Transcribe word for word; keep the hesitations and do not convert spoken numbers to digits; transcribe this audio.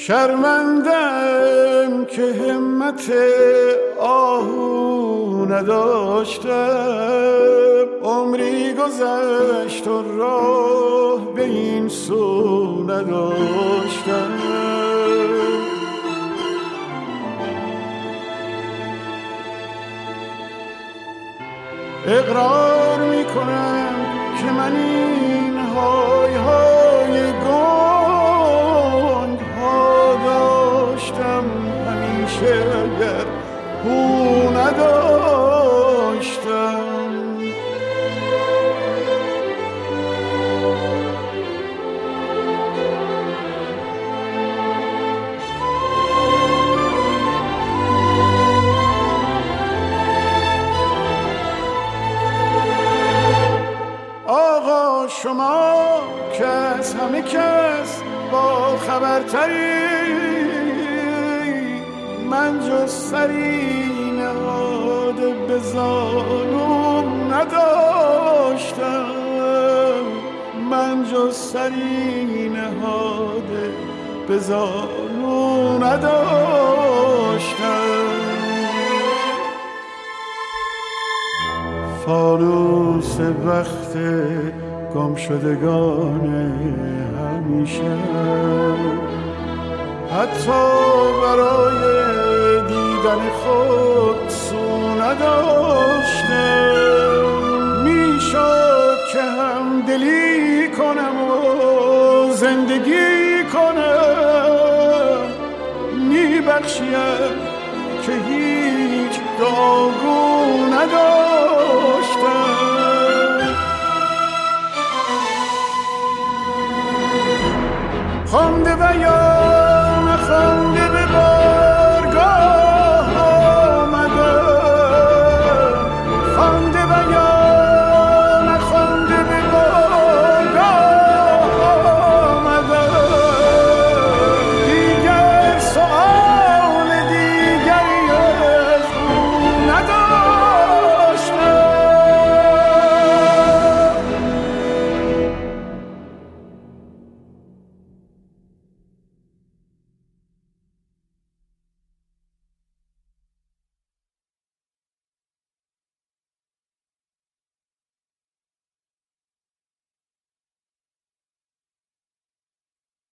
شرمندم که همت آهو نداشتم، عمری گذشت و راه به این سو نداشتم. اقرار میکنم که من این های های گنگ ها داشتم همیشه اگر او نداشتم. آقا شما که از همه کس با خبرتری، من جز سری نهاده به زانوم نداشتم، من جز سری نهاده به زانوم نداشتم. فانوس وقت گم شدگان همیشه، حتی برای دیدن خود سو نداشتم. میشد که هم دلی کنم و زندگی کنم، میبخشیم که هیچ داغو